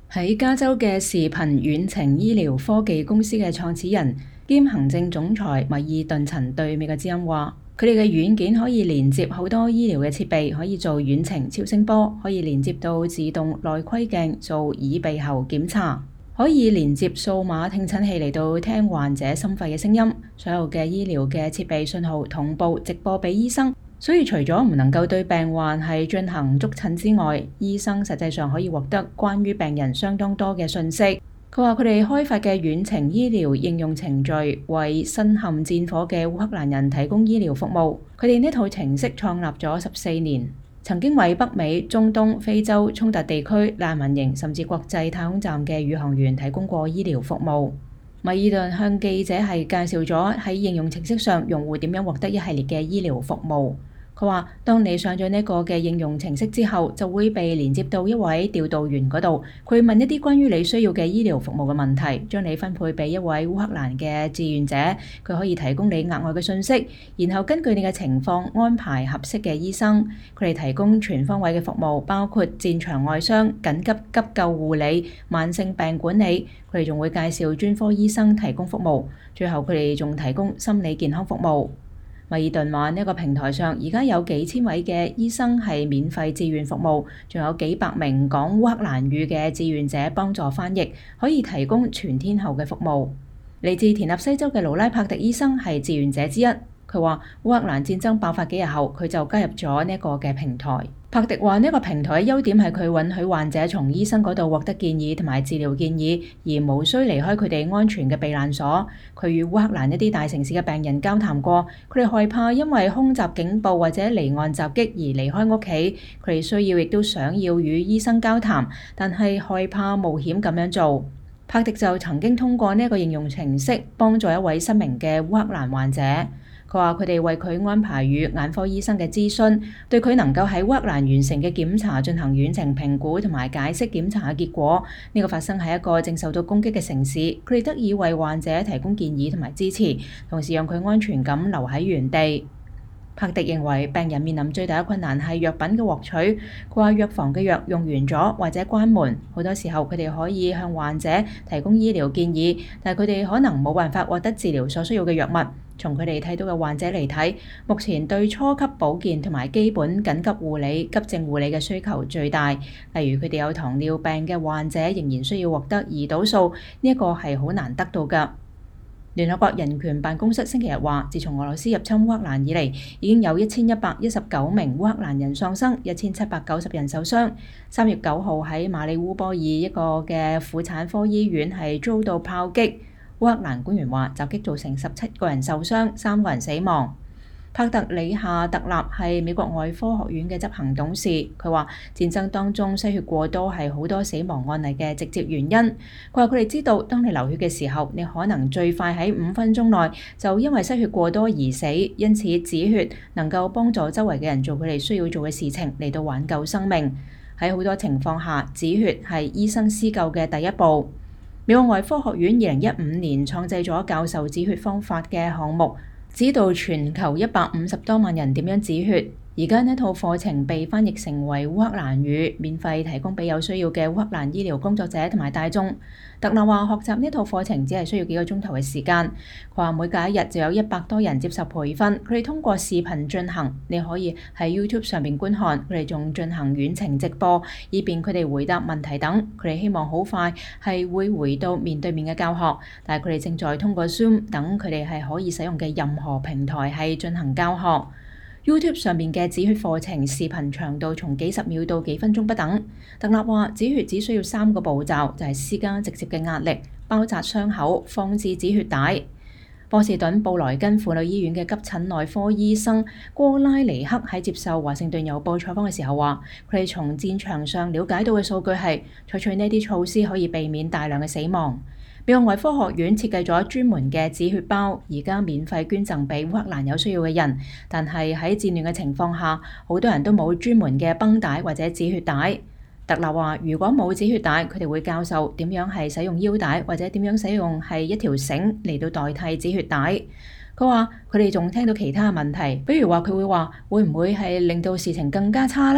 喺加州嘅視頻遠程醫療科技公司嘅創始人兼行政總裁米爾頓曾對美國之音話：佢哋嘅軟件可以連接好多醫療嘅設備，可以做遠程超聲波，可以連接到自動內窺鏡做耳鼻喉檢查，可以連接數碼聽診器嚟到聽患者心肺嘅聲音。所有嘅醫療嘅設備信號同步直播俾醫生。所以除咗唔能夠對病患係進行觸診之外，醫生實際上可以獲得關於病人相當多嘅信息。佢話佢哋開發嘅遠程醫療應用程序為身陷戰火嘅烏克蘭人提供醫療服務。佢哋呢套程式創立咗14年，曾經為北美、中東、非洲、衝突地區、難民營甚至國際太空站嘅宇航員提供過醫療服務。米爾頓向記者係介紹咗喺應用程式上用戶點樣獲得一系列嘅醫療服務。佢話：當你上咗呢個嘅應用程式之後，就會被連接到一位調度員嗰度，佢問一啲關於你需要嘅醫療服務嘅問題，將你分配俾一位烏克蘭嘅志願者，佢可以提供你額外嘅信息，然後根據你嘅情況安排合適嘅醫生。佢哋提供全方位嘅服務，包括戰場外傷、緊急急救護理、慢性病管理。佢哋仲會介紹專科醫生提供服務，最後佢哋仲提供心理健康服務。米爾頓話：呢個平台上而家有幾千位嘅醫生係免費志願服務，仲有幾百名講烏克蘭語嘅志願者幫助翻譯，可以提供全天候嘅服務。嚟自田納西州嘅勞拉帕迪醫生係志願者之一。佢話烏克蘭戰爭爆發幾日後，佢就加入咗呢個嘅平台。帕迪話呢個平台嘅優點係佢允許患者從醫生嗰度獲得建議同埋治療建議，而無需離開佢哋安全嘅避難所。佢與烏克蘭一啲大城市嘅病人交談過，佢哋害怕因為空襲警報或者離岸襲擊而離開屋企，佢哋需要亦都想要與醫生交談，但係害怕冒險咁樣做。帕迪就曾經通過呢個應用程式幫助一位失明嘅烏克蘭患者。佢話佢哋為佢安排與眼科醫生嘅諮詢，對佢能夠喺烏克蘭完成嘅檢查進行遠程評估同埋解釋檢查嘅結果。呢個發生喺一個正受到攻擊嘅城市，佢哋得以為患者提供建議同埋支持，同時讓佢安全咁留喺原地。帕迪認為病人面臨最大嘅困難係藥品嘅獲取。佢話藥房嘅藥用完咗或者關門，好多時候佢哋可以向患者提供醫療建議，但係佢哋可能冇辦法獲得治療所需要嘅藥物。從佢哋睇到嘅患者嚟睇，目前對初級保健同埋基本緊急護理、急症護理嘅需求最大。例如佢哋有糖尿病嘅患者仍然需要獲得胰島素，呢一個係好難得到㗎。聯合國人權辦公室星期日話，自從俄羅斯入侵烏克蘭以嚟，已經有1119名烏克蘭人喪生，1790人受傷。3月9號喺馬里烏波爾一個嘅婦產科醫院係遭到炮擊。烏克蘭官員話，襲擊造成17個人受傷，3個人死亡。帕特里夏特納係美國外科學院嘅執行董事，佢話戰爭當中失血過多係好多死亡案例嘅直接原因。佢話佢哋知道，當你流血嘅時候，你可能最快喺5分鐘內就因為失血過多而死，因此止血能夠幫助周圍嘅人做佢哋需要做嘅事情嚟到挽救生命。喺好多情況下，止血係醫生施救嘅第一步。美國外科學院2015年創製咗教授止血方法嘅項目，指導全球150多萬人點樣止血。而家呢套課程被翻譯成為烏克蘭語，免費提供俾有需要嘅烏克蘭醫療工作者同埋大眾。特納話學習呢套課程只係需要幾個鐘頭嘅時間。佢話每隔一日就有100多人接受培訓，佢哋通過視頻進行，你可以喺 YouTube 上面觀看，佢哋仲進行遠程直播，以便佢哋回答問題等。佢哋希望好快係會回到面對面嘅教學，但係佢哋正在通過 Zoom 等佢哋係可以使用嘅任何平台係進行教學。YouTube 上面嘅止血課程視頻長度從幾十秒到幾分鐘不等。特納話止血只需要3個步驟，就係施加直接嘅壓力、包紮傷口、放置止血帶。波士頓布萊根婦女醫院嘅急診內科醫生戈拉尼克喺接受華盛頓郵報採訪嘅時候話，佢哋從戰場上了解到嘅數據係採取呢啲措施可以避免大量嘅死亡。美國外科學院設計咗專門嘅止血包，而家免費捐贈俾烏克蘭有需要嘅人。但係喺戰亂嘅情況下，好多人都冇專門嘅繃帶或者止血帶。特納話：如果冇止血帶，佢哋會教授點樣係使用腰帶或者點樣使用係一條繩嚟到代替止血帶。佢話佢哋仲聽到其他嘅問題，比如話佢會話會唔會係令到事情更加差呢？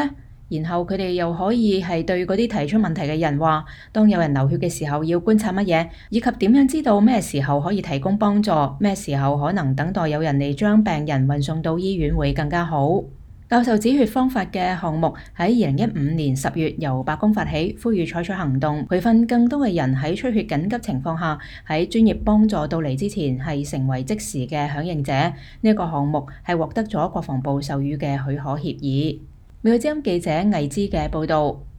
然後佢哋又可以係對嗰啲提出問題嘅人話，當有人流血嘅時候要觀察乜嘢，以及點樣知道咩時候可以提供幫助，咩時候可能等待有人嚟將病人運送到醫院會更加好。教授止血方法嘅項目喺2015年10月由白宮發起，呼籲採取行動，培訓更多嘅人喺出血緊急情況下，喺專業幫助到嚟之前係成為即時嘅響應者。呢個項目係獲得咗國防部授予嘅許可協議。美國之音記者魏之嘅報道。